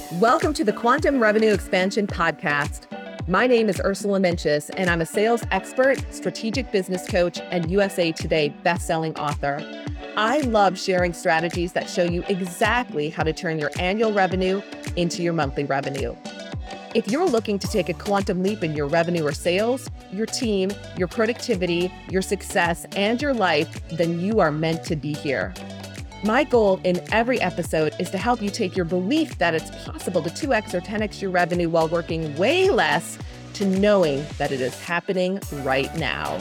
Welcome to the Quantum Revenue Expansion Podcast. My name is Ursula Mencius, and I'm a sales expert, strategic business coach, and USA Today bestselling author. I love sharing strategies that show you exactly how to turn your annual revenue into your monthly revenue. If you're looking to take a quantum leap in your revenue or sales, your team, your productivity, your success, and your life, then you are meant to be here. My goal in every episode is to help you take your belief that it's possible to 2x or 10x your revenue while working way less to knowing that it is happening right now.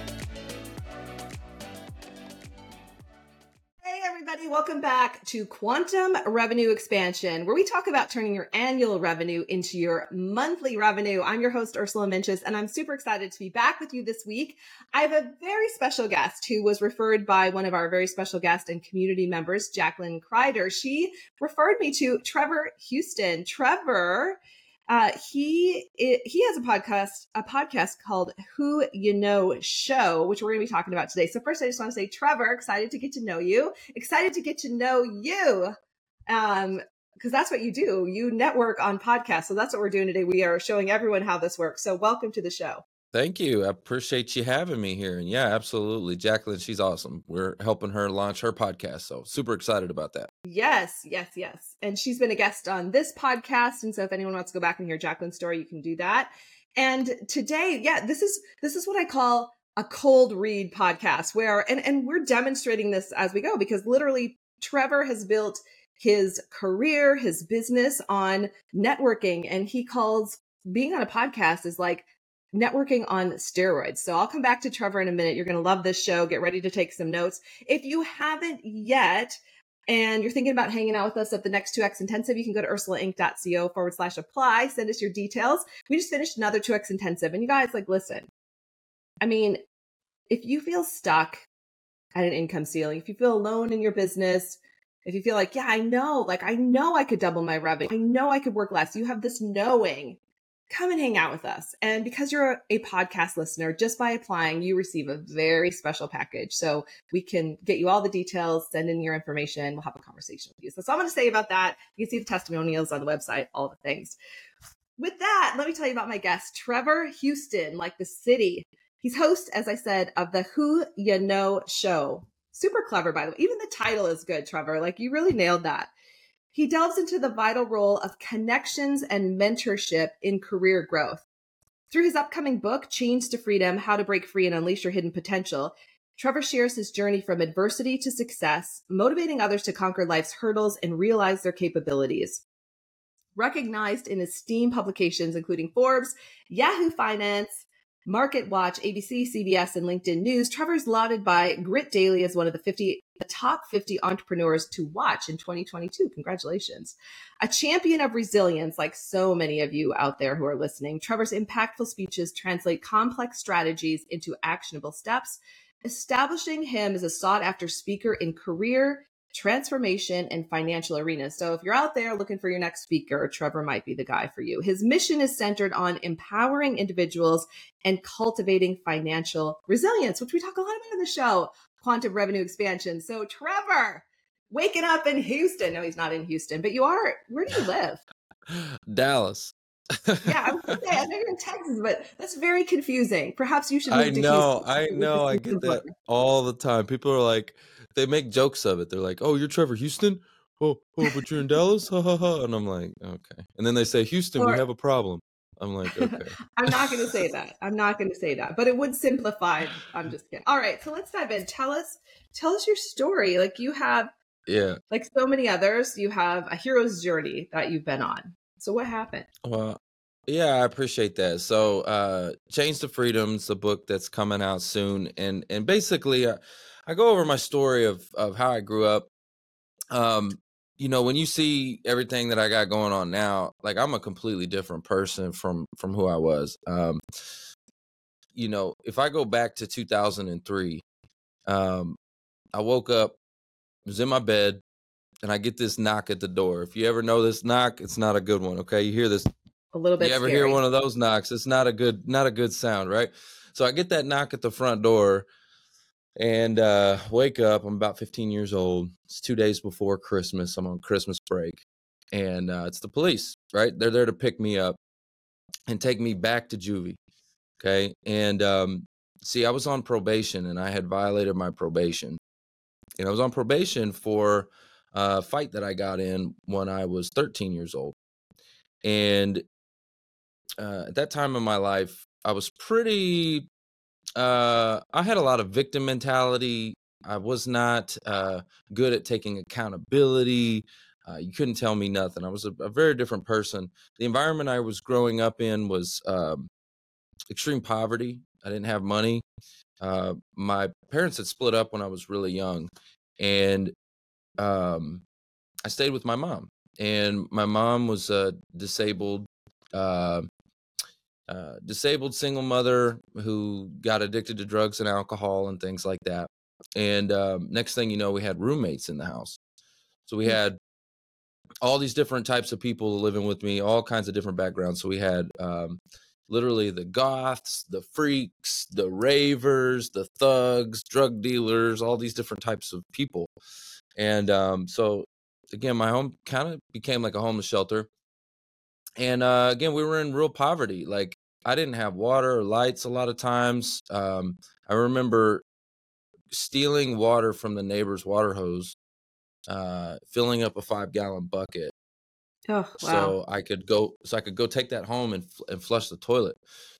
Hey everybody, welcome back to Quantum Revenue Expansion, where we talk about turning your annual revenue into your monthly revenue. I'm your host, Ursula Mencius, and I'm super excited to be back with you this week. I have a very special guest who was referred by one of our very special guests and community members, Jacqueline Kreider. She referred me to Trevor Houston. Trevor, he has a podcast called Who You Know Show, which we're going to be talking about today. So first, I just want to say, Trevor, excited to get to know you. Excited to get to know you, because that's what you do. You network on podcasts. So that's what we're doing today. We are showing everyone how this works. So welcome to the show. Thank you. I appreciate you having me here. And yeah, absolutely. Jacqueline, she's awesome. We're helping her launch her podcast. So super excited about that. Yes. And she's been a guest on this podcast. And so if anyone wants to go back and hear Jacqueline's story, you can do that. And today, this is what I call a cold read podcast where, and we're demonstrating this as we go, because literally Trevor has built his career, his business on networking. And he calls being on a podcast is like networking on steroids. So I'll come back to Trevor in a minute. You're going to love this show. Get ready to take some notes. If you haven't yet, and you're thinking about hanging out with us at the next 2X Intensive, you can go to ursulainc.co/apply. Send us your details. We just finished another 2X Intensive. And you guys, listen, I mean, if you feel stuck at an income ceiling, if you feel alone in your business, if you feel like, I know I could double my revenue. I know I could work less. You have this knowing. Come and hang out with us. And because you're a podcast listener, just by applying, you receive a very special package. So we can get you all the details, send in your information. We'll have a conversation with you. So that's all I'm going to say about that. You can see the testimonials on the website, all the things. With that, let me tell you about my guest, Trevor Houston, like the city. He's host, as I said, of the Who You Know Show. Super clever, by the way. Even the title is good, Trevor. You really nailed that. He delves into the vital role of connections and mentorship in career growth. Through his upcoming book, Chains to Freedom, How to Break Free and Unleash Your Hidden Potential, Trevor shares his journey from adversity to success, motivating others to conquer life's hurdles and realize their capabilities. Recognized in esteemed publications, including Forbes, Yahoo Finance, MarketWatch, ABC, CBS, and LinkedIn News, Trevor's lauded by Grit Daily as one of the top 50 entrepreneurs to watch in 2022. Congratulations. A champion of resilience, like so many of you out there who are listening, Trevor's impactful speeches translate complex strategies into actionable steps, establishing him as a sought-after speaker in career, transformation, and financial arenas. So if you're out there looking for your next speaker, Trevor might be the guy for you. His mission is centered on empowering individuals and cultivating financial resilience, which we talk a lot about in the show, Quantum Revenue Expansion. So Trevor, waking up in Houston. No, he's not in Houston, but you are. Where do you live? Dallas. Yeah, I was going to say, I know you're in Texas, but that's very confusing. Perhaps you should move to Houston. I know. I get that all the time. People are like, they make jokes of it. They're like, oh, you're Trevor Houston? Oh, but you're in Dallas? Ha, ha, ha. And I'm like, okay. And then they say, Houston, we have a problem. I'm like, okay. I'm not going to say that. But it would simplify. I'm just kidding. All right. So let's dive in. Tell us your story. You have, like so many others, you have a hero's journey that you've been on. So what happened? Well, yeah, I appreciate that. So, Chains to Freedom's a book that's coming out soon. And basically, I go over my story of how I grew up. When you see everything that I got going on now, I'm a completely different person from who I was. If I go back to 2003, I woke up, was in my bed, and I get this knock at the door. If you ever know this knock, it's not a good one. Okay. You hear this a little bit. You ever hear one of those knocks? It's not a good sound, right? So I get that knock at the front door and wake up. I'm about 15 years old. It's 2 days before Christmas. I'm on Christmas break. and it's the police, right? They're there to pick me up and take me back to juvie. Okay. And see, I was on probation and I had violated my probation. And I was on probation for a fight that I got in when I was 13 years old. And at that time in my life, I was pretty, I had a lot of victim mentality. I was not good at taking accountability. You couldn't tell me nothing. I was a very different person. The environment I was growing up in was extreme poverty. I didn't have money. My parents had split up when I was really young, and I stayed with my mom. And my mom was a disabled single mother who got addicted to drugs and alcohol and things like that. And next thing you know, we had roommates in the house. So we had all these different types of people living with me, all kinds of different backgrounds. So we had literally the goths, the freaks, the ravers, the thugs, drug dealers, all these different types of people. And so again, my home kind of became like a homeless shelter. And again, we were in real poverty. Like, I didn't have water or lights a lot of times. I remember stealing water from the neighbor's water hose, filling up a 5-gallon bucket. Oh, wow. So I could go take that home and flush the toilet.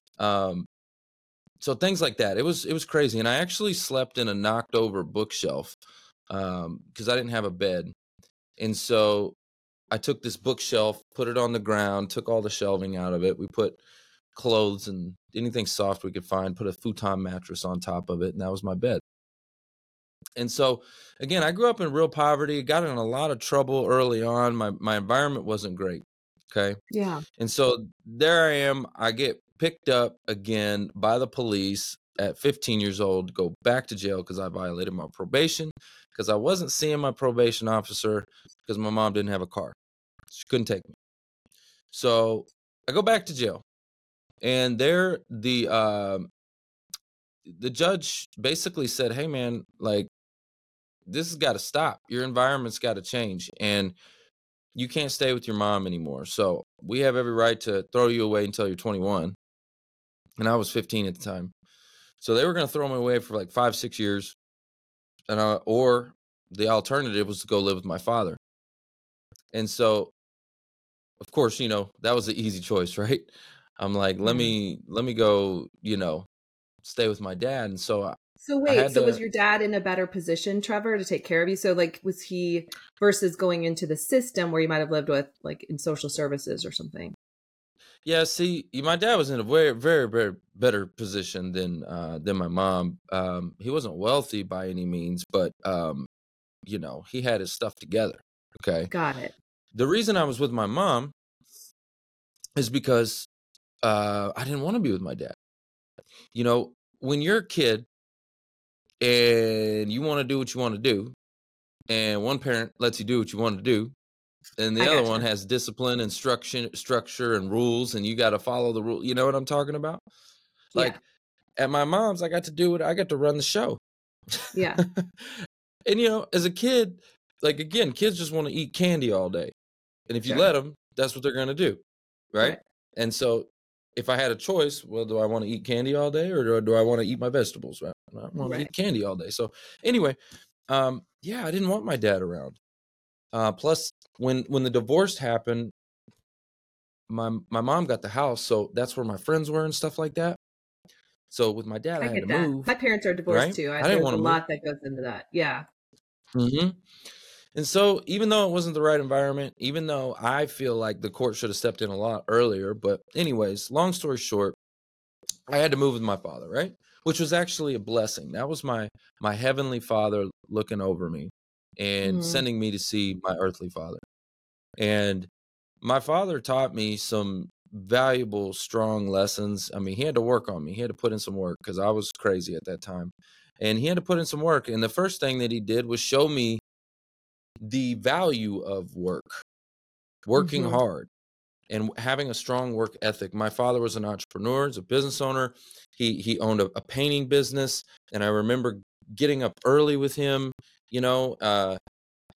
So things like that. It was crazy. And I actually slept in a knocked over bookshelf because I didn't have a bed. And so I took this bookshelf, put it on the ground, took all the shelving out of it. We put clothes and anything soft we could find, put a futon mattress on top of it, and that was my bed. And so, again, I grew up in real poverty, got in a lot of trouble early on. My environment wasn't great, okay? Yeah. And so there I am. I get picked up again by the police at 15 years old, go back to jail because I violated my probation, because I wasn't seeing my probation officer because my mom didn't have a car. She couldn't take me. So I go back to jail. And there, the judge basically said, "Hey, man, like, this has got to stop. Your environment's got to change, and you can't stay with your mom anymore. So we have every right to throw you away until you're 21." And I was 15 at the time. So they were going to throw me away for like 5-6 years, and or the alternative was to go live with my father. And so, of course, that was the easy choice, right? I'm like, let me go, stay with my dad. And so So wait, so was your dad in a better position, Trevor, to take care of you? So like, was he versus going into the system where you might have lived with, like, in social services or something? Yeah, see, my dad was in a very, very, very better position than my mom. He wasn't wealthy by any means, but he had his stuff together. Okay. Got it. The reason I was with my mom is because I didn't want to be with my dad. When you're a kid and you want to do what you want to do, and one parent lets you do what you want to do, and the other one has discipline and structure and rules, and you got to follow the rule. You know what I'm talking about? Like, at my mom's, I got to run the show. Yeah. And, as a kid, like, again, kids just want to eat candy all day. And if you let them, that's what they're going to do. Right? And so if I had a choice, well, do I want to eat candy all day, or do I want to eat my vegetables? Right? I want to eat candy all day. So anyway, I didn't want my dad around. Plus, when the divorce happened, my mom got the house, so that's where my friends were and stuff like that. So with my dad, I had to move. My parents are divorced too. I didn't want a lot that goes into that. Yeah. Mm-hmm. And so even though it wasn't the right environment, even though I feel like the court should have stepped in a lot earlier, but anyways, long story short, I had to move with my father, right? Which was actually a blessing. That was my heavenly father looking over me and sending me to see my earthly father. And my father taught me some valuable, strong lessons. I mean, he had to work on me. He had to put in some work because I was crazy at that time. And he had to put in some work. And the first thing that he did was show me the value of working hard, and having a strong work ethic. My father was an entrepreneur, he's a business owner. He owned a painting business. And I remember getting up early with him,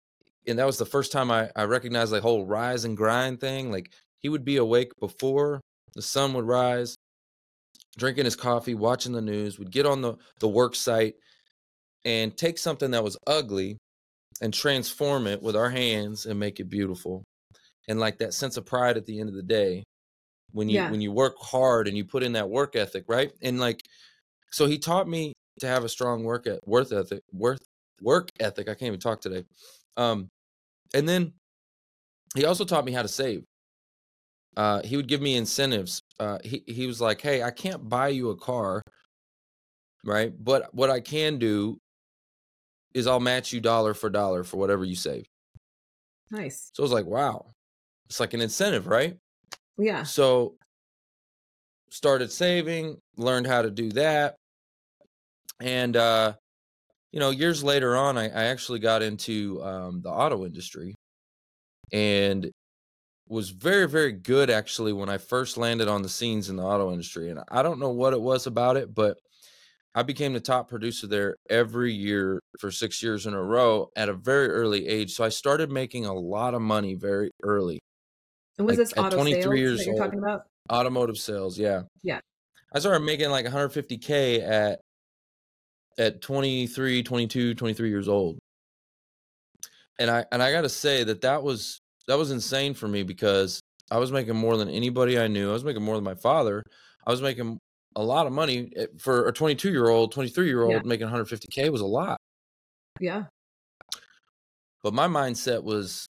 and that was the first time I recognized the whole rise and grind thing. Like, he would be awake before the sun would rise, drinking his coffee, watching the news, would get on the work site and take something that was ugly and transform it with our hands and make it beautiful. And like that sense of pride at the end of the day, when you work hard and you put in that work ethic, right? And like, so he taught me to have a strong work ethic. I can't even talk today. And then he also taught me how to save. He would give me incentives. He was like, hey, I can't buy you a car, right? But what I can do is I'll match you dollar for dollar for whatever you save. Nice. So I was like, wow, it's like an incentive, right? Yeah. So started saving, learned how to do that. And, years later on, I actually got into the auto industry and was very, very good actually when I first landed on the scenes in the auto industry. And I don't know what it was about it, but I became the top producer there every year for 6 years in a row at a very early age. So I started making a lot of money very early. And was Like this at auto 23 sales years that you're old, talking about? automotive sales. Yeah. Yeah. I started making like 150K at 23, 22, 23 years old. And I got to say that was insane for me because I was making more than anybody I knew. I was making more than my father. I was making a lot of money for a 22-year-old, 23-year-old. Making 150K was a lot. Yeah. But my mindset was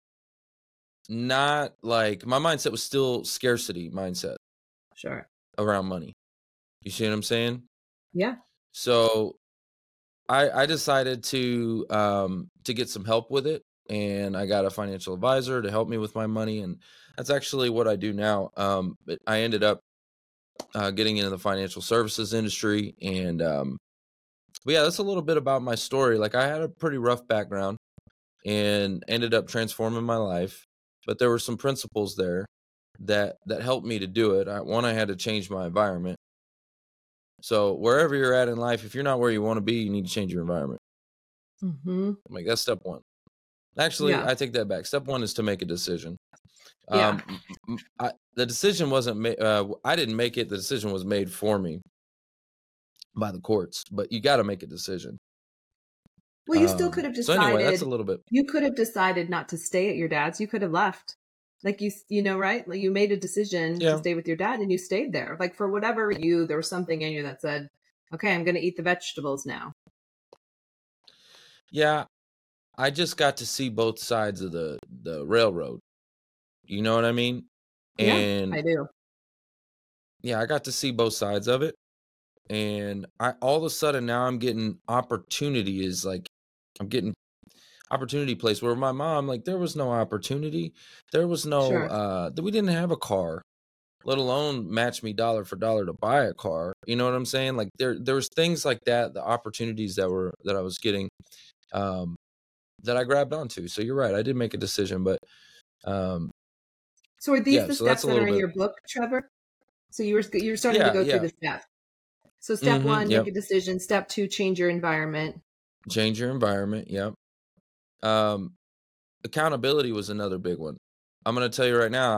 not like, my mindset was still scarcity mindset. Sure. Around money. You see what I'm saying? Yeah. So I decided to get some help with it, and I got a financial advisor to help me with my money, and that's actually what I do now. But I ended up getting into the financial services industry, and but yeah, that's a little bit about my story. Like, I had a pretty rough background and ended up transforming my life, but there were some principles there that helped me to do it. I had to change my environment. So wherever you're at in life, if you're not where you want to be, you need to change your environment. Mm-hmm. Like, that's step one. Actually, Yeah. I take that back. Step one is to make a decision. Yeah. The decision wasn't made. I didn't make it. The decision was made for me by the courts. But you got to make a decision. Well, you still could have So decided. anyway, that's a little bit. You could have decided not to stay at your dad's. You could have left. Like, right? Like, you made a decision to stay with your dad and you stayed there. Like, for whatever there was something in you that said, okay, I'm going to eat the vegetables now. Yeah. I just got to see both sides of the railroad. You know what I mean? And yeah, I do. Yeah, I got to see both sides of it. And all of a sudden now I'm getting opportunity I'm getting opportunity place where my mom, like, there was no opportunity. There was no, we didn't have a car, let alone match me dollar for dollar to buy a car. You know what I'm saying? Like, there was things like that, the opportunities that I was getting, that I grabbed onto. So you're right. I did make a decision, but, so are these the steps that are in your book, Trevor? So you're starting to go through the steps. So step one, make a decision. Step two, change your environment. Change your environment. Yep. Accountability was another big one. I'm going to tell you right now,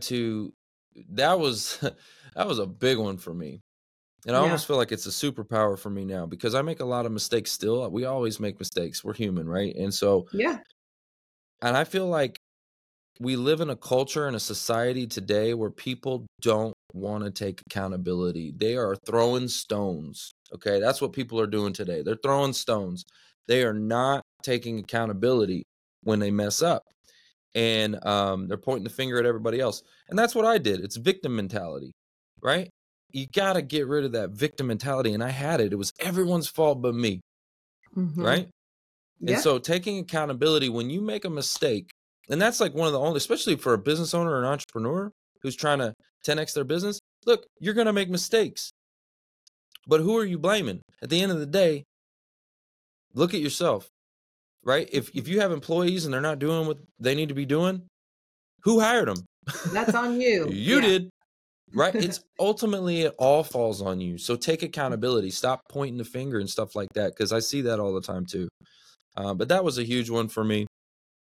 that was a big one for me. And I almost feel like it's a superpower for me now because I make a lot of mistakes still. We always make mistakes. We're human, right? And so, and I feel like we live in a culture and a society today where people don't want to take accountability. They are throwing stones. Okay. That's what people are doing today. They're throwing stones. They are not taking accountability when they mess up. And they're pointing the finger at everybody else. And that's what I did. It's victim mentality, right? You got to get rid of that victim mentality. And I had it. It was everyone's fault but me, right? And so taking accountability when you make a mistake, and that's like one of the only, especially for a business owner or an entrepreneur who's trying to 10x their business, look, you're going to make mistakes. But who are you blaming? At the end of the day, look at yourself, right? If you have employees and they're not doing what they need to be doing, who hired them? That's on you. You did, right? It's ultimately, it all falls on you. So take accountability. Stop pointing the finger and stuff like that, because I see that all the time too. But that was a huge one for me.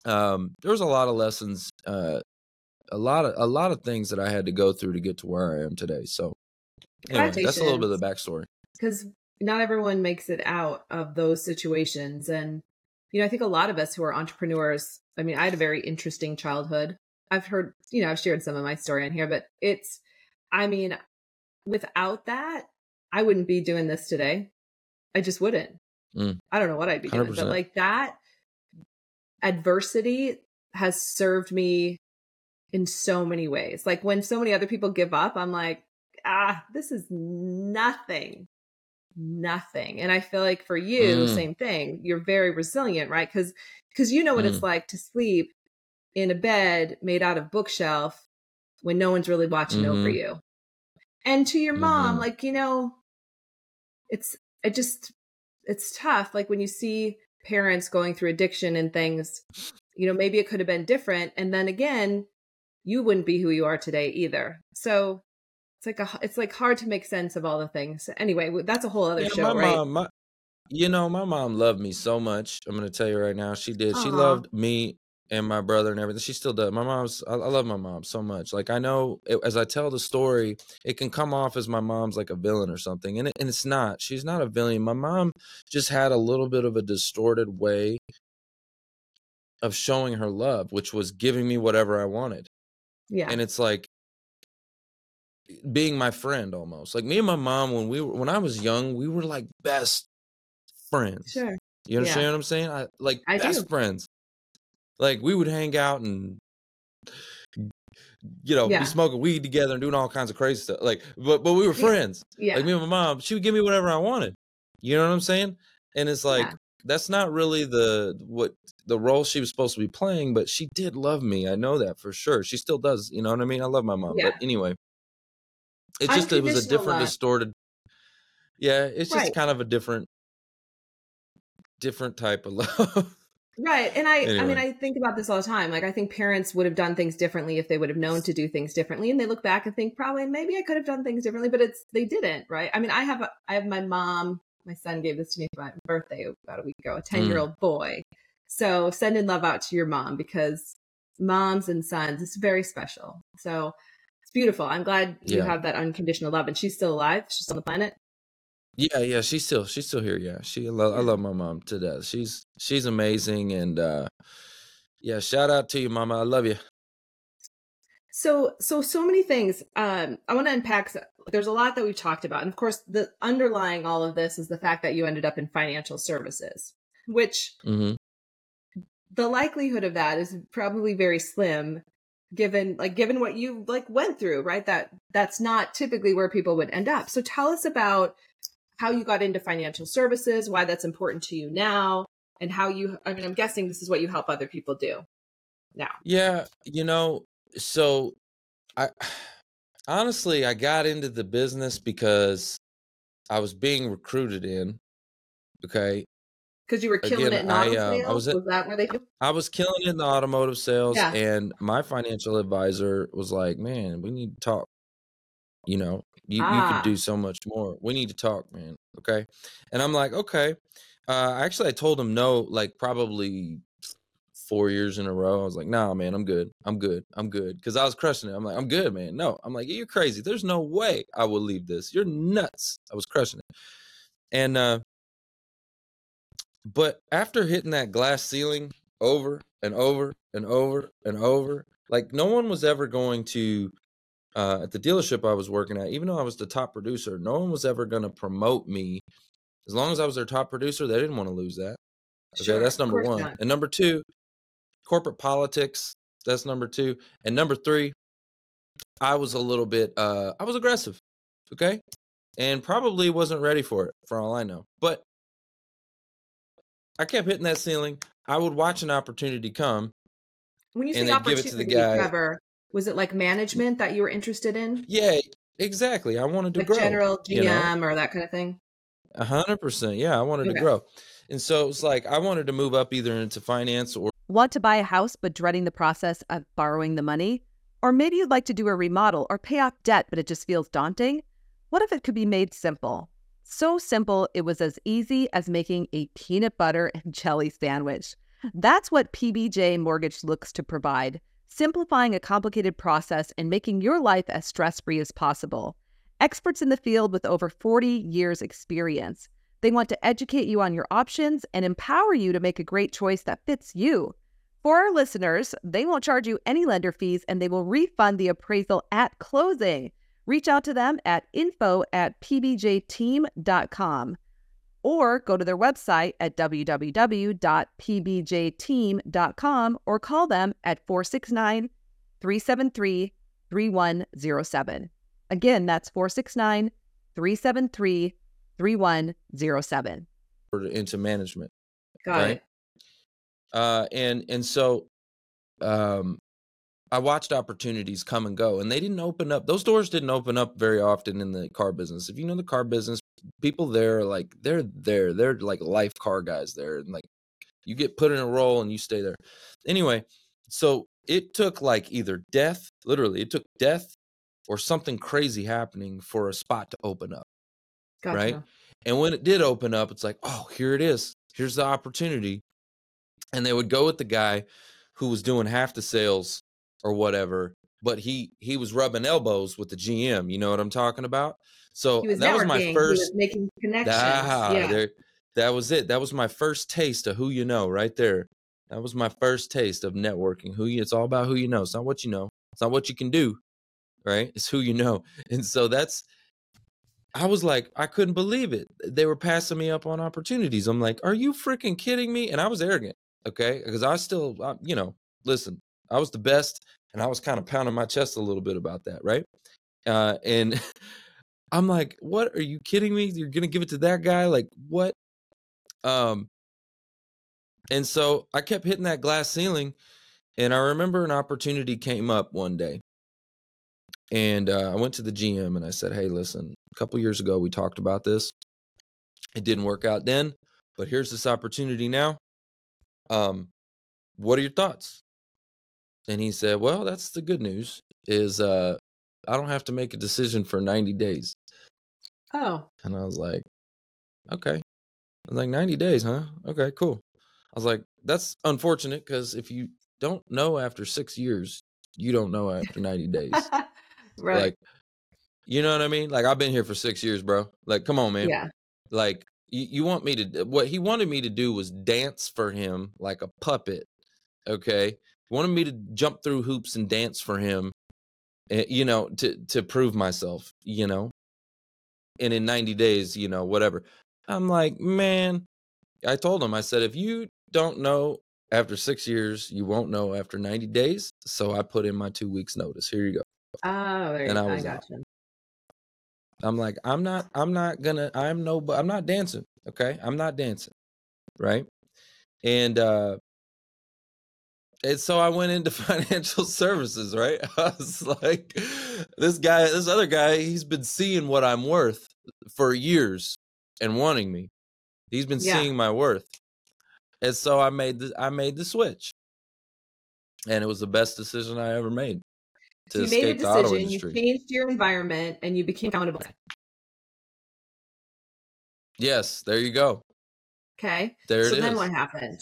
there was a lot of lessons, a lot of things that I had to go through to get to where I am today. So anyway, that's a little bit of the backstory. Because not everyone makes it out of those situations. And, you know, I think a lot of us who are entrepreneurs, I mean, I had a very interesting childhood. I've heard, you know, I've shared some of my story on here, but I mean, without that, I wouldn't be doing this today. I just wouldn't. I don't know what I'd be doing, 100%. But like that adversity has served me in so many ways. Like when so many other people give up, I'm like, this is nothing. And I feel like for you, same thing. You're very resilient, right? Because you know what it's like to sleep in a bed made out of bookshelf when no one's really watching over you. And to your mom, like, you know, it's tough. Like when you see parents going through addiction and things, you know, maybe it could have been different. And then again, you wouldn't be who you are today either. So it's like hard to make sense of all the things. Anyway, that's a whole other show, right? My mom loved me so much. I'm going to tell you right now, she did. Aww. She loved me and my brother and everything. She still does. I love my mom so much. Like I know as I tell the story, it can come off as my mom's like a villain or something. And it's not. She's not a villain. My mom just had a little bit of a distorted way of showing her love, which was giving me whatever I wanted. Yeah. And it's like being my friend almost. Like me and my mom, when I was young, we were like best friends. Sure. You understand what I'm saying? I best friends. Like we would hang out and, you know, be smoking weed together and doing all kinds of crazy stuff. Like, but we were friends. Yeah. Like me and my mom, she would give me whatever I wanted. You know what I'm saying? And it's like, that's not really the role she was supposed to be playing, but she did love me. I know that for sure. She still does. You know what I mean? I love my mom. Yeah. But anyway, it was a different distorted. Yeah. It's just kind of a different type of love. Right. And I mean, I think about this all the time. Like, I think parents would have done things differently if they would have known to do things differently. And they look back and think, probably, maybe I could have done things differently, but they didn't. Right. I mean, I have my mom, my son gave this to me for my birthday about a week ago, a 10-year-old boy. So sending love out to your mom, because moms and sons, it's very special. So it's beautiful. I'm glad you have that unconditional love. And she's still alive. She's on the planet. Yeah, she's still here. Yeah, I love my mom to death. She's amazing, and shout out to you, Mama. I love you. So many things. I want to unpack. There's a lot that we've talked about, and of course, the underlying all of this is the fact that you ended up in financial services, which the likelihood of that is probably very slim, given what you went through, right? That's not typically where people would end up. So tell us about how you got into financial services, why that's important to you now, and how I'm guessing this is what you help other people do now. Yeah. So I got into the business because I was being recruited in. Okay. Because you were killing it in auto sales? Was that where they do? I was killing it in the automotive sales, and my financial advisor was like, man, we need to talk. You could do so much more. We need to talk, man. Okay. And I'm like, okay. I told him no, like probably 4 years in a row. I was like, nah, man, I'm good. Cause I was crushing it. I'm like, I'm good, man. No, I'm like, you're crazy. There's no way I will leave this. You're nuts. I was crushing it. And, but after hitting that glass ceiling over and over and over and over, like no one was ever going to, at the dealership I was working at, even though I was the top producer, no one was ever going to promote me. As long as I was their top producer, they didn't want to lose that. Okay, sure, that's number one. Not. And number two, corporate politics. That's number two. And number three, I was a little bit, I was aggressive. Okay. And probably wasn't ready for it, for all I know. But I kept hitting that ceiling. I would watch an opportunity come. When you say opportunity, give it to the guy, Trevor, was it like management that you were interested in? Yeah, exactly. I wanted to grow. General GM or that kind of thing? 100%. Yeah, I wanted to grow. And so it's like I wanted to move up either into finance or... Want to buy a house but dreading the process of borrowing the money? Or maybe you'd like to do a remodel or pay off debt, but it just feels daunting? What if it could be made simple? So simple, it was as easy as making a peanut butter and jelly sandwich. That's what PBJ Mortgage looks to provide, simplifying a complicated process and making your life as stress-free as possible. Experts in the field with over 40 years experience. They want to educate you on your options and empower you to make a great choice that fits you. For our listeners, they won't charge you any lender fees and they will refund the appraisal at closing. Reach out to them at info@pbjteam.com or go to their website at www.pbjteam.com or call them at 469-373-3107. Again, that's 469-373-3107. Into management. Got it. And so I watched opportunities come and go, and they didn't open up. Those doors didn't open up very often in the car business. If you know the car business, people there are like, they're like life car guys there. And like, you get put in a role and you stay there. Anyway, so it took like either death, literally, it took death or something crazy happening for a spot to open up. Gotcha. Right. And when it did open up, it's like, oh, here it is. Here's the opportunity. And they would go with the guy who was doing half the sales or whatever, but he was rubbing elbows with the GM. You know what I'm talking about? So that was my first. He was making connections. That was it. That was my first taste of who you know, right there. That was my first taste of networking. It's all about who you know. It's not what you know. It's not what you can do, right? It's who you know. And so I was like, I couldn't believe it. They were passing me up on opportunities. I'm like, are you freaking kidding me? And I was arrogant, okay? Because I still, listen, I was the best, and I was kind of pounding my chest a little bit about that, right? And I'm like, what? Are you kidding me? You're going to give it to that guy? Like, what? And so I kept hitting that glass ceiling, and I remember an opportunity came up one day. And I went to the GM, and I said, hey, listen, a couple years ago, we talked about this. It didn't work out then, but here's this opportunity now. What are your thoughts? And he said, well, that's the good news is I don't have to make a decision for 90 days. Oh. And I was like, okay. I was like, 90 days, huh? Okay, cool. I was like, that's unfortunate because if you don't know after 6 years, you don't know after 90 days. Right. Like, you know what I mean? Like, I've been here for 6 years, bro. Like, come on, man. Yeah. Like, you want me to, what he wanted me to do was dance for him like a puppet. Okay. He wanted me to jump through hoops and dance for him, to prove myself, and in 90 days, whatever. I'm like, man, I told him, I said, if you don't know after 6 years, you won't know after 90 days. So I put in my 2 weeks notice. Here you go. Oh, there And you go. I was Gotcha. out. I'm like, I'm not dancing. Okay. I'm not dancing. Right. And so I went into financial services, right? I was like, this other guy, he's been seeing what I'm worth for years and wanting me. He's been seeing my worth. And so I made the switch. And it was the best decision I ever made to escape the auto industry. You changed your environment and you became accountable. Yes, there you go. Okay. So then what happened?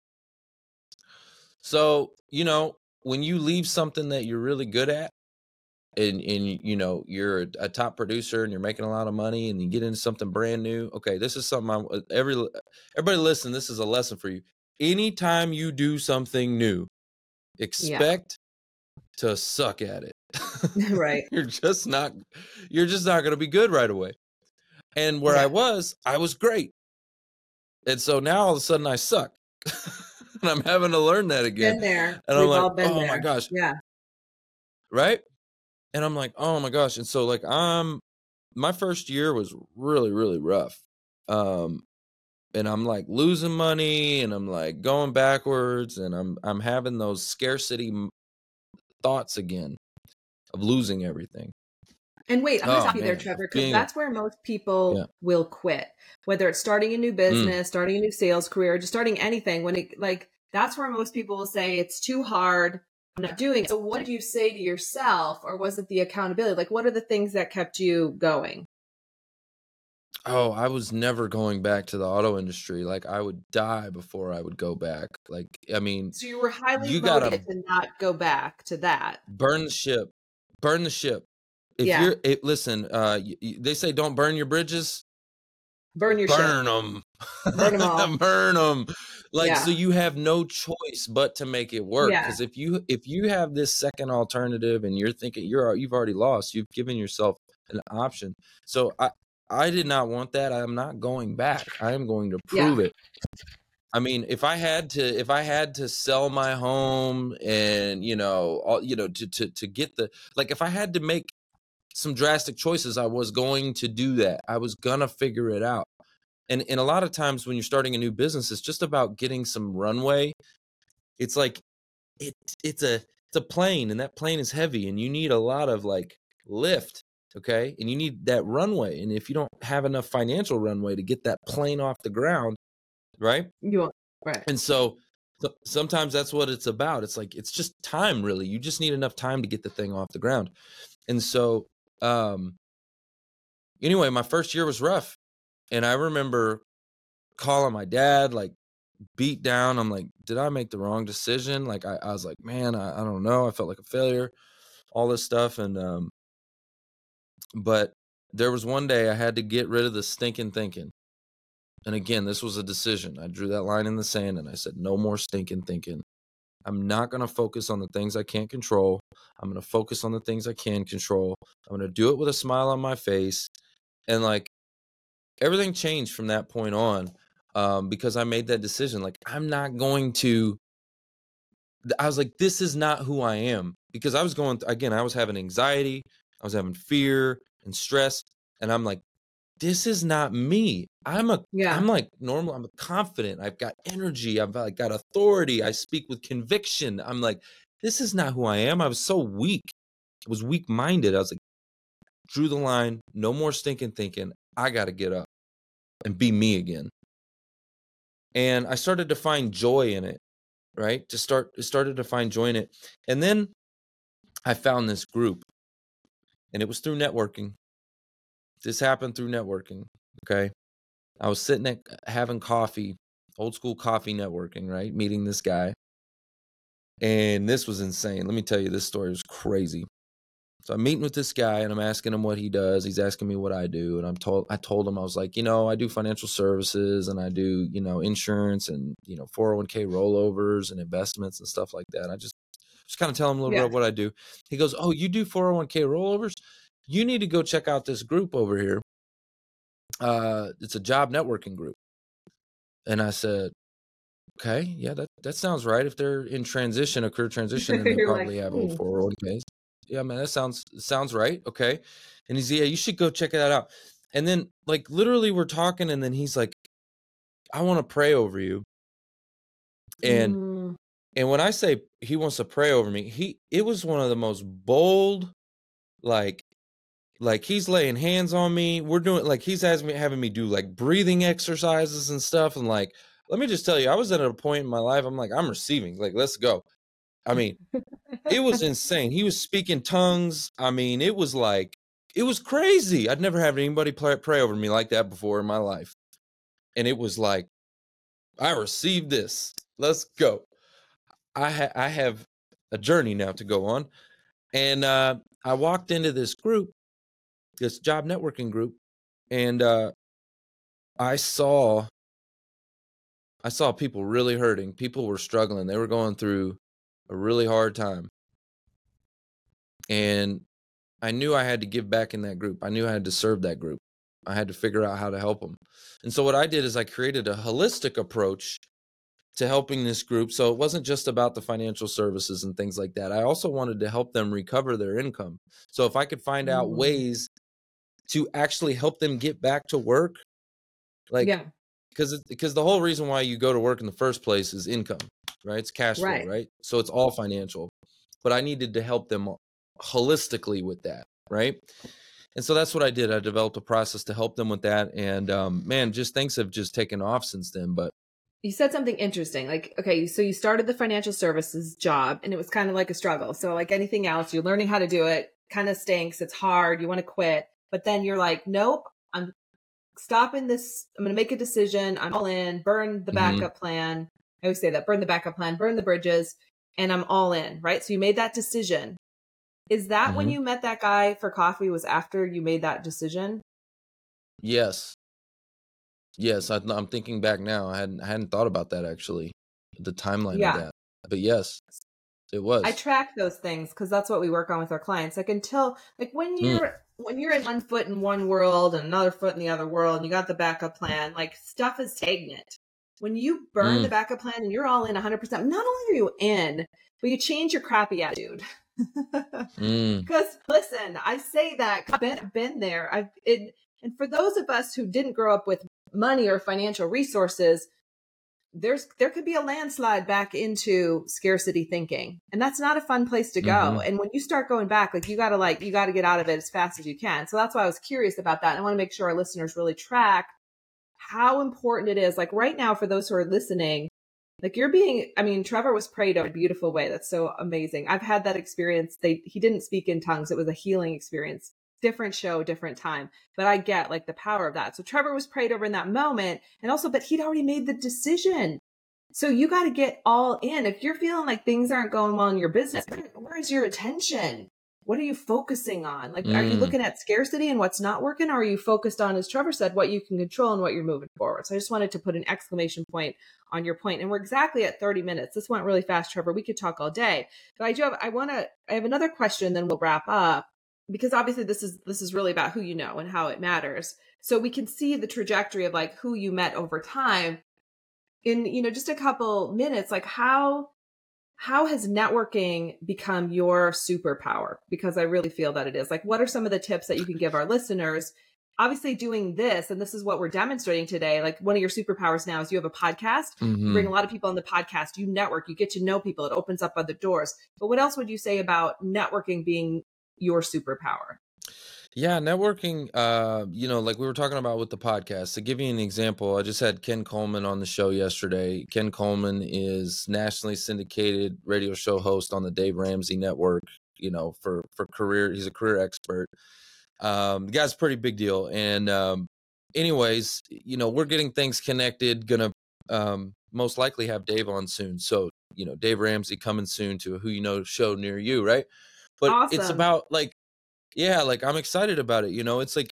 So, when you leave something that you're really good at and you're a top producer and you're making a lot of money and you get into something brand new. Okay, this is something everybody listen, this is a lesson for you. Anytime you do something new, expect to suck at it. Right. You're just not going to be good right away. And where I was great. And so now all of a sudden I suck. And I'm having to learn that again. Been there. And We've I'm like, all been oh there. my gosh. Yeah. Right. And I'm like, oh my gosh. And so like, my first year was really, really rough. And I'm like losing money and I'm like going backwards and I'm having those scarcity thoughts again of losing everything. And wait, I'm going to stop you there, Trevor, because that's where most people will quit. Whether it's starting a new business, starting a new sales career, just starting anything, that's where most people will say it's too hard, I'm not doing it. So what did you say to yourself, or was it the accountability? Like, what are the things that kept you going? Oh, I was never going back to the auto industry. Like I would die before I would go back. Like, I mean, So you were highly you gotta motivated to not go back to that. burn the ship. Burn the ship. If Yeah. listen, they say don't burn your bridges. Burn your Burn ship. them. Burn them all. Burn them. Like, Yeah. so you have no choice but to make it work. Yeah. Because if you have this second alternative and you're thinking you've already lost, you've given yourself an option. So I did not want that. I'm not going back. I am going to prove it. I mean, if I had to sell my home and to get the, like, if I had to make some drastic choices, I was going to do that. I was gonna figure it out. And a lot of times when you're starting a new business, it's just about getting some runway. It's like it's a plane, and that plane is heavy, and you need a lot of like lift. Okay. And you need that runway. And if you don't have enough financial runway to get that plane off the ground, right? Right. And so sometimes that's what it's about. It's like, it's just time, really. You just need enough time to get the thing off the ground. And so, anyway, my first year was rough. And I remember calling my dad, like beat down. I'm like, did I make the wrong decision? Like, I was like, man, I don't know. I felt like a failure, all this stuff. And, but there was one day I had to get rid of the stinking thinking. And again, this was a decision. I drew that line in the sand and I said, no more stinking thinking. I'm not going to focus on the things I can't control. I'm going to focus on the things I can control. I'm going to do it with a smile on my face. And like, everything changed from that point on, because I made that decision. Like, I'm not going to, I was like, this is not who I am, because I was I was having anxiety. I was having fear and stress. And I'm like, this is not me. I'm like normal. I'm confident. I've got energy. I've got authority. I speak with conviction. I'm like, this is not who I am. I was so weak. I was weak-minded. I was like, drew the line. No more stinking thinking. I got to get up and be me again. And I started to find joy in it, right? Started to find joy in it. And then I found this group, and it was through networking. This happened through networking. Okay. I was sitting having coffee, old school coffee networking, right? Meeting this guy. And this was insane. Let me tell you, this story was crazy. So I'm meeting with this guy and I'm asking him what he does. He's asking me what I do. And I told him, I was like, I do financial services and I do, insurance and, 401k rollovers and investments and stuff like that. I just kind of tell him a little bit of what I do. He goes, oh, you do 401k rollovers? You need to go check out this group over here. It's a job networking group. And I said, okay, yeah, that sounds right. If they're in transition, a career transition, then they probably have old 401ks. Yeah, man, that sounds right. Okay. And he's, yeah, you should go check that out. And then like literally we're talking and then he's like, I want to pray over you. And when I say he wants to pray over me, it was one of the most bold, like he's laying hands on me. We're doing like, he's having me do like breathing exercises and stuff. And like, let me just tell you, I was at a point in my life, I'm like, I'm receiving, like, let's go. I mean, it was insane. He was speaking tongues. I mean, it was crazy. I'd never had anybody pray over me like that before in my life. And it was like, I received this. Let's go. I have a journey now to go on. And I walked into this group, this job networking group, and I saw people really hurting. People were struggling. They were going through a really hard time. And I knew I had to give back in that group. I knew I had to serve that group. I had to figure out how to help them. And so what I did is I created a holistic approach to helping this group. So it wasn't just about the financial services and things like that. I also wanted to help them recover their income. So if I could find out ways to actually help them get back to work, because the whole reason why you go to work in the first place is income, right? It's cash flow, right? So it's all financial. But I needed to help them holistically with that, right? And so that's what I did. I developed a process to help them with that. And man, just things have just taken off since then. But you said something interesting. Like, okay, so you started the financial services job and it was kind of like a struggle. So like anything else, you're learning how to do it, kind of stinks. It's hard. You want to quit. But then you're like, nope, I'm stopping this. I'm going to make a decision. I'm all in, burn the hmm backup plan. I always say that, burn the backup plan, burn the bridges, and I'm all in, right? So you made that decision. Is that when hmm you met that guy for coffee, was after you made that decision? Yes. Yes. I'm thinking back now. I hadn't thought about that actually, the timeline of Yeah. that. But yes, it I was. track those things because that's what we work on with our clients. Like until like Mm, when you're in one foot in one world and another foot in the other world and you got the backup plan, like stuff is stagnant. When you burn the mm, backup plan and you're all in 100%, not only are you in, but you change your crappy attitude. mm, Because listen, I say that I've been there. And for those of us who didn't grow up with money or financial resources, there could be a landslide back into scarcity thinking, and that's not a fun place to go. hmm And when you start going back, like you got to get out of it as fast as you can. So that's why I was curious about that. And I want to make sure our listeners really track how important it is. Like right now, for those who are listening, like Trevor was prayed in a beautiful way. That's so amazing. I've had that experience. He didn't speak in tongues. It was a healing experience. Different show, different time. But I get like the power of that. So Trevor was prayed over in that moment. And also, but he'd already made the decision. So you got to get all in. If you're feeling like things aren't going well in your business, where is your attention? What are you focusing on? Like, are you mm. looking at scarcity and what's not working? Or are you focused on, as Trevor said, what you can control and what you're moving forward? So I just wanted to put an exclamation point on your point. And we're exactly at 30 minutes. This went really fast, Trevor. We could talk all day. But I have another question, then we'll wrap up, because obviously this is really about who you know and how it matters. So we can see the trajectory of like who you met over time in, just a couple minutes. Like how has networking become your superpower? Because I really feel that it is. Like, what are some of the tips that you can give our listeners? Obviously doing this, and this is what we're demonstrating today. Like one of your superpowers now is you have a podcast. You bring a lot of people on the podcast, you network, you get to know people. It opens up other doors. But what else would you say about networking being your superpower? Yeah, networking, like we were talking about with the podcast. To give you an example, I just had Ken Coleman on the show yesterday. Ken Coleman is nationally syndicated radio show host on the Dave Ramsey Network, for career. He's a career expert. The guy's a pretty big deal. And anyways, we're getting things connected, gonna most likely have Dave on soon. So, Dave Ramsey coming soon to a Who You Know show near you, right? But it's Awesome. about like I'm excited about it. It's like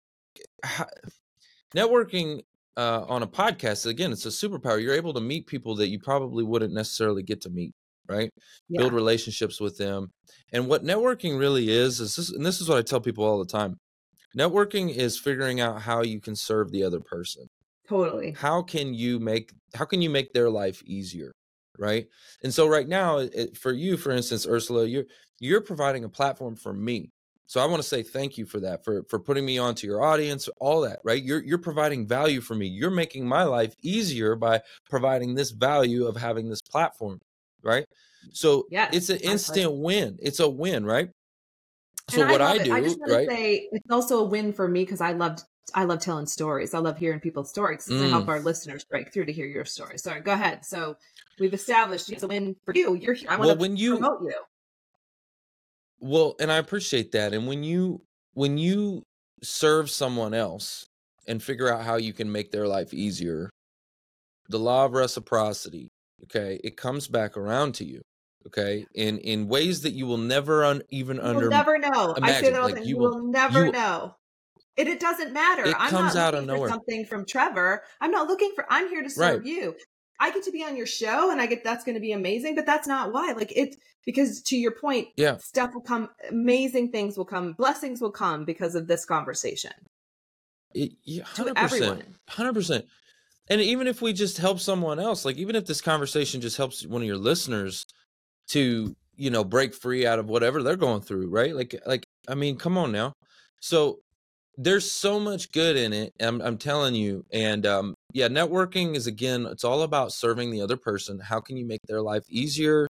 networking on a podcast. Again, it's a superpower. You're able to meet people that you probably wouldn't necessarily get to meet, right? Build Yeah, relationships with them. And what networking really is this, and this is what I tell people all the time. Networking is figuring out how you can serve the other person. totally. How can you make their life easier, right? And so right now, for you, for instance, Ursula, you're providing a platform for me. So I want to say thank you for that, for putting me onto your audience, all that, right? You're providing value for me. You're making my life easier by providing this value of having this platform, right? So Yes, it's an my pleasure. instant win. It's a win, right? And So I what love I it. I do, just want to right? say it's also a win for me because I love telling stories. I love hearing people's stories to help our listeners break through to hear your story. Sorry, go ahead. So we've established it's a win for you. You're here. I want Well, to promote you. and I appreciate that. And when you serve someone else and figure out how you can make their life easier, the law of reciprocity, okay, it comes back around to you, okay, in ways that you will never even You'll never know. I say imagine. that all the Like time. You will never you know. It doesn't matter. it I'm comes not out of looking for nowhere, something from Trevor. I'm here to right? serve you. I get to be on your show and that's going to be amazing, but that's not why. Like because to your point, Yeah, stuff will come, amazing things will come, blessings will come because of this conversation yeah, to 100%, everyone. 100%. And even if we just help someone else, like even if this conversation just helps one of your listeners to break free out of whatever they're going through, right? Like I mean, come on now. So there's so much good in it. I'm telling you. And yeah, networking is, again, it's all about serving the other person. How can you make their life easier?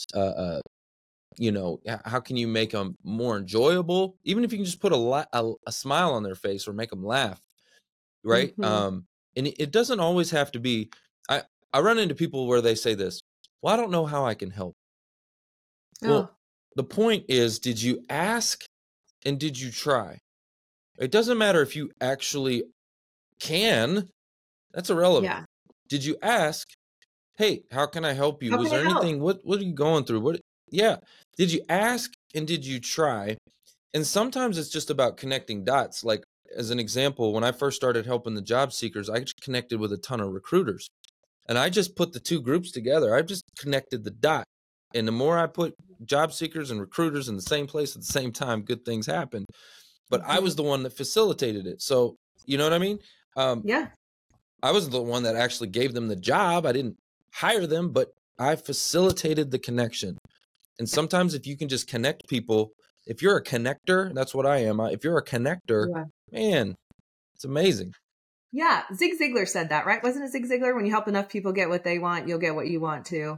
How can you make them more enjoyable? Even if you can just put a smile on their face or make them laugh, right? Mm-hmm. And it doesn't always have to be. I run into people where they say this, well, I don't know how I can help. Oh, Well, the point is, did you ask and did you try? It doesn't matter if you actually can, that's irrelevant. Yeah. Did you ask, hey, how can I help you? How Was can there I help? anything, what are you going through? Yeah. Did you ask and did you try? And sometimes it's just about connecting dots. Like, as an example, when I first started helping the job seekers, I just connected with a ton of recruiters. And I just put the two groups together. I just connected the dot. And the more I put job seekers and recruiters in the same place at the same time, good things happen. But I was the one that facilitated it. So, you know what I mean? Yeah. I was the one that actually gave them the job. I didn't hire them, but I facilitated the connection. And sometimes if you can just connect people, if you're a connector, that's what I am. If you're a connector, man, it's amazing. Yeah. Zig Ziglar said that, right? Wasn't it Zig Ziglar? When you help enough people get what they want, you'll get what you want too.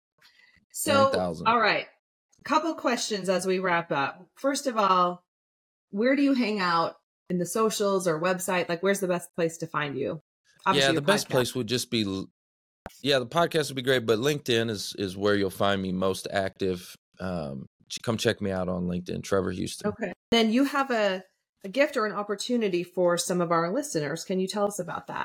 So, 1,000. all right. Couple questions as we wrap up. First of all, where do you hang out in the socials or website? Like, where's the best place to find you? Obviously, the best place would just be, the podcast would be great, but LinkedIn is where you'll find me most active. Come check me out on LinkedIn, Trevor Houston. Okay. Then you have a gift or an opportunity for some of our listeners. Can you tell us about that?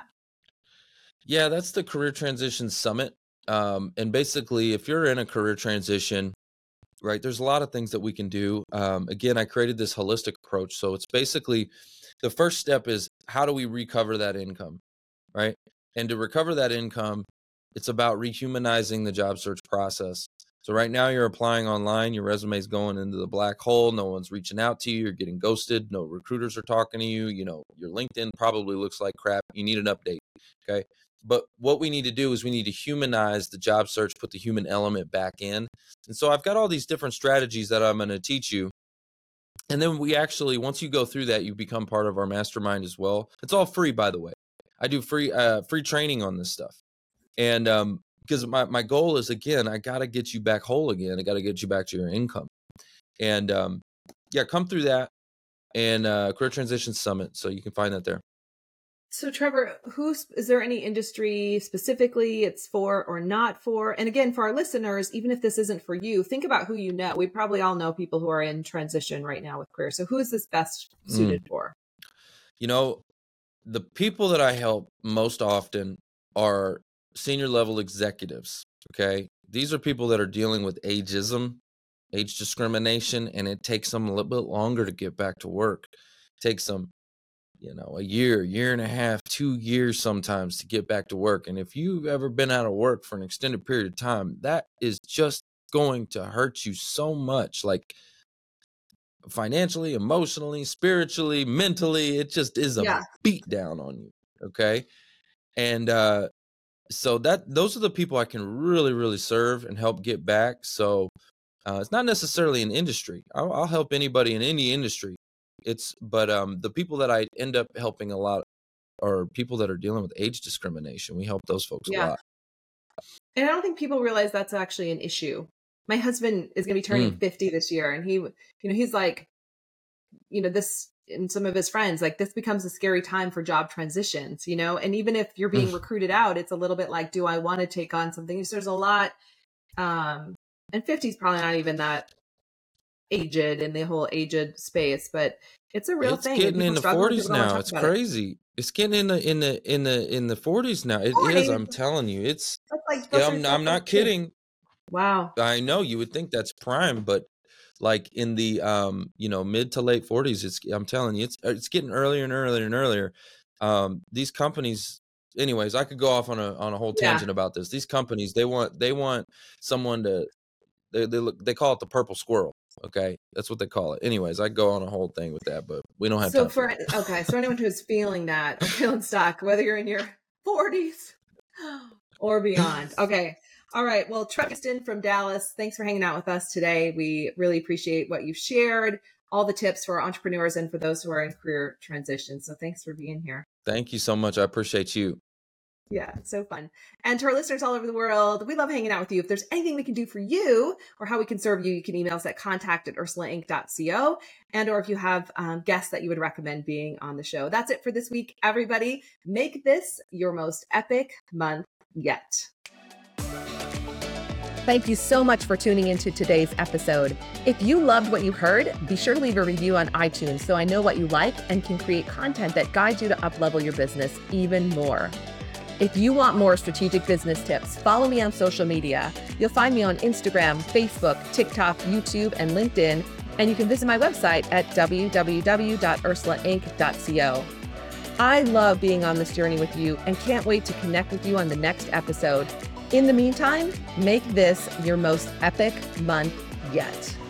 Yeah, that's the Career Transition Summit. And basically, if you're in a career transition, right, there's a lot of things that we can do. Again, I created this holistic approach. So it's basically, the first step is, how do we recover that income, right? And to recover that income, it's about rehumanizing the job search process. So right now you're applying online, your resume is going into the black hole. No one's reaching out to you. You're getting ghosted. No recruiters are talking to you. You know, your LinkedIn probably looks like crap. You need an update. Okay. But what we need to do is we need to humanize the job search, put the human element back in. And so I've got all these different strategies that I'm going to teach you. And then we actually, once you go through that, you become part of our mastermind as well. It's all free, by the way. I do free training on this stuff. And because my goal is, again, I got to get you back whole again. I got to get you back to your income. And come through that, and Career Transition Summit. So you can find that there. So Trevor, is there any industry specifically it's for or not for? And again, for our listeners, even if this isn't for you, think about who you know. We probably all know people who are in transition right now with career. So who is this best suited for? You know, the people that I help most often are senior level executives. Okay. These are people that are dealing with ageism, age discrimination, and it takes them a little bit longer to get back to work. It takes them, a year and a half, 2 years sometimes to get back to work. And if you've ever been out of work for an extended period of time, that is just going to hurt you so much, like financially, emotionally, spiritually, mentally. It just is a beat down on you. Okay. And so those are the people I can really, really serve and help get back. So it's not necessarily an industry. I'll help anybody in any industry. But the people that I end up helping a lot are people that are dealing with age discrimination. We help those folks a lot. And I don't think people realize that's actually an issue. My husband is going to be turning 50 this year, and he's like, this, and some of his friends, like, this becomes a scary time for job transitions, and even if you're being recruited out, it's a little bit like, do I want to take on something? So there's a lot, and 50 is probably not even that aged in the whole aged space, but it's a real thing. It's getting in the 40s now. It's crazy. It's getting in the 40s now. It is. I'm telling you, it's. I'm not kidding. Wow. I know you would think that's prime, but like in the mid to late 40s, I'm telling you, it's getting earlier and earlier and earlier. These companies, anyways, I could go off on a whole tangent about this. These companies, they want someone to. They call it the purple squirrel. Okay, that's what they call it. Anyways, I go on a whole thing with that, but we don't have time. So anyone who's feeling that or feeling stuck, whether you're in your 40s or beyond. Okay. All right. Well, Trevor Houston from Dallas, thanks for hanging out with us today. We really appreciate what you've shared, all the tips for entrepreneurs and for those who are in career transition. So thanks for being here. Thank you so much. I appreciate you. Yeah, it's so fun. And to our listeners all over the world, we love hanging out with you. If there's anything we can do for you or how we can serve you, you can email us at contact@ursulainc.co. And or if you have guests that you would recommend being on the show. That's it for this week, everybody. Make this your most epic month yet. Thank you so much for tuning into today's episode. If you loved what you heard, be sure to leave a review on iTunes so I know what you like and can create content that guides you to up-level your business even more. If you want more strategic business tips, follow me on social media. You'll find me on Instagram, Facebook, TikTok, YouTube, and LinkedIn, and you can visit my website at www.ursulainc.co. I love being on this journey with you and can't wait to connect with you on the next episode. In the meantime, make this your most epic month yet.